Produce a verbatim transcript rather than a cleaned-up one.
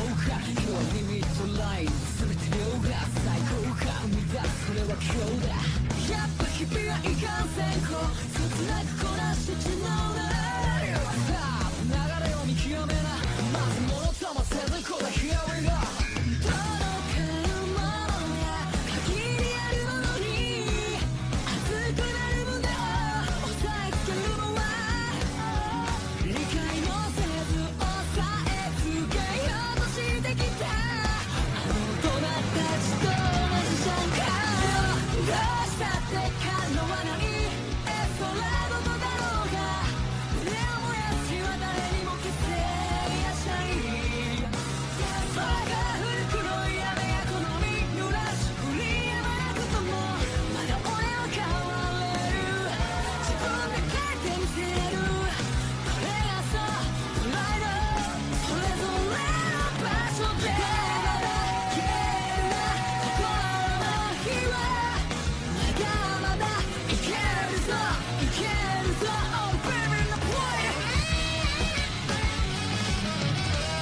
か今日はリミットライン全て量が最高か生み出すそれは今日だやっぱ日々はいかんせんこう切なくこなしてしまうなさあ流れを見極めな